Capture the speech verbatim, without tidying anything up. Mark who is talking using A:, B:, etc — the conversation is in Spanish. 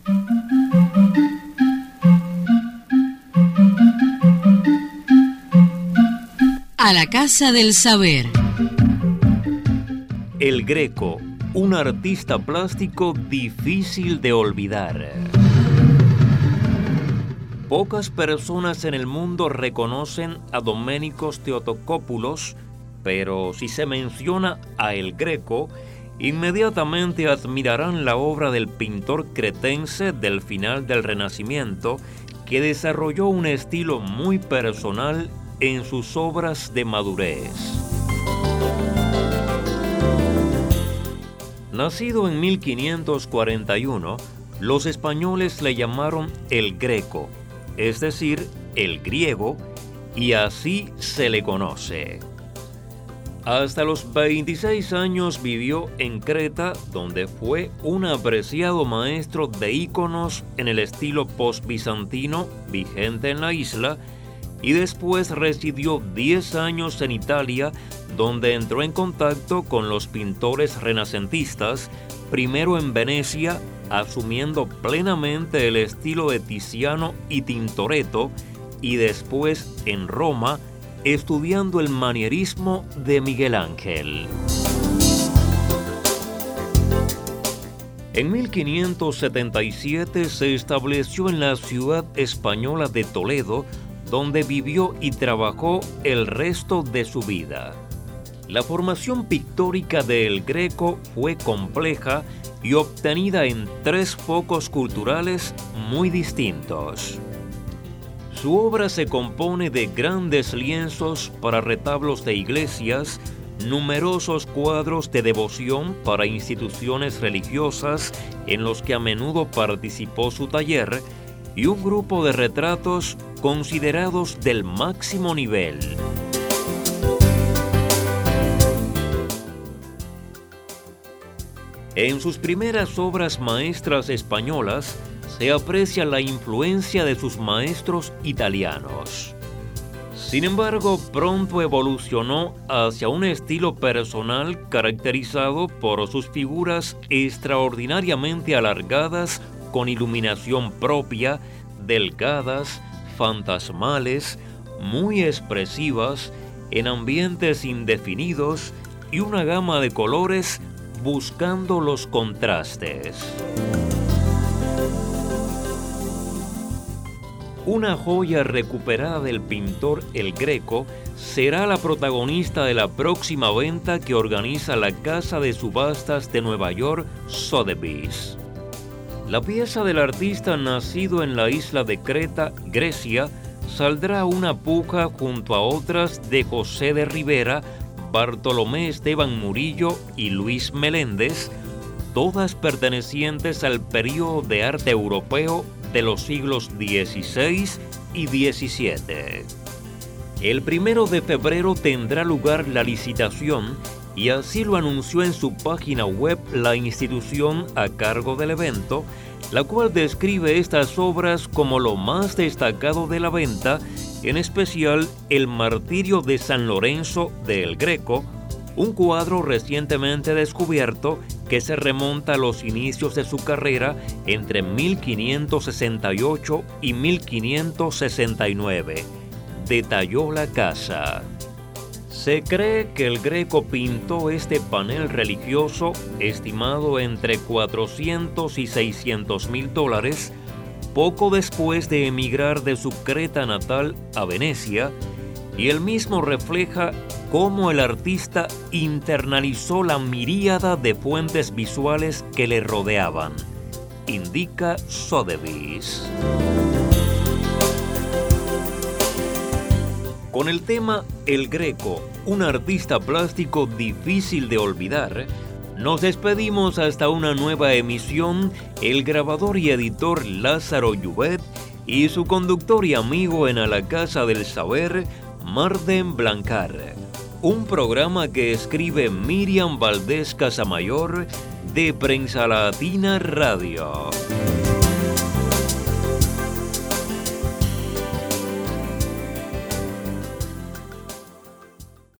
A: A la Casa del Saber.
B: El Greco, un artista plástico difícil de olvidar. Pocas personas en el mundo reconocen a Doménicos Theotokopoulos, pero si se menciona a El Greco, inmediatamente admirarán la obra del pintor cretense del final del Renacimiento, que desarrolló un estilo muy personal en sus obras de madurez. Nacido en mil quinientos cuarenta y uno, los españoles le llamaron el Greco, es decir, el griego, y así se le conoce. Hasta los veintiséis años vivió en Creta, donde fue un apreciado maestro de íconos en el estilo post-bizantino vigente en la isla, y después residió diez años en Italia, donde entró en contacto con los pintores renacentistas, primero en Venecia, asumiendo plenamente el estilo de Tiziano y Tintoretto, y después en Roma, estudiando el manierismo de Miguel Ángel. En mil quinientos setenta y siete se estableció en la ciudad española de Toledo, donde vivió y trabajó el resto de su vida. La formación pictórica de El Greco fue compleja y obtenida en tres focos culturales muy distintos. Su obra se compone de grandes lienzos para retablos de iglesias, numerosos cuadros de devoción para instituciones religiosas en los que a menudo participó su taller, y un grupo de retratos considerados del máximo nivel. En sus primeras obras maestras españolas se aprecia la influencia de sus maestros italianos. Sin embargo, pronto evolucionó hacia un estilo personal caracterizado por sus figuras extraordinariamente alargadas con iluminación propia, delgadas, fantasmales, muy expresivas, en ambientes indefinidos y una gama de colores buscando los contrastes. Una joya recuperada del pintor El Greco será la protagonista de la próxima venta que organiza la casa de subastas de Nueva York, Sotheby's. La pieza del artista nacido en la isla de Creta, Grecia, saldrá a una puja junto a otras de José de Rivera, Bartolomé Esteban Murillo y Luis Meléndez, todas pertenecientes al período de arte europeo de los siglos dieciséis y diecisiete. El primero de febrero tendrá lugar la licitación, y así lo anunció en su página web la institución a cargo del evento, la cual describe estas obras como lo más destacado de la venta, en especial el Martirio de San Lorenzo de El Greco, un cuadro recientemente descubierto que se remonta a los inicios de su carrera entre mil quinientos sesenta y ocho y mil quinientos sesenta y nueve. Detalló la casa. Se cree que El Greco pintó este panel religioso, estimado entre cuatrocientos y seiscientos mil dólares, poco después de emigrar de su Creta natal a Venecia, y él mismo refleja cómo el artista internalizó la miríada de fuentes visuales que le rodeaban, indica Sotheby's. Con el tema El Greco, un artista plástico difícil de olvidar, nos despedimos hasta una nueva emisión. El grabador y editor Lázaro Llubet y su conductor y amigo en A la Casa del Saber, Marden Blancar. Un programa que escribe Miriam Valdés Casamayor de Prensa Latina Radio.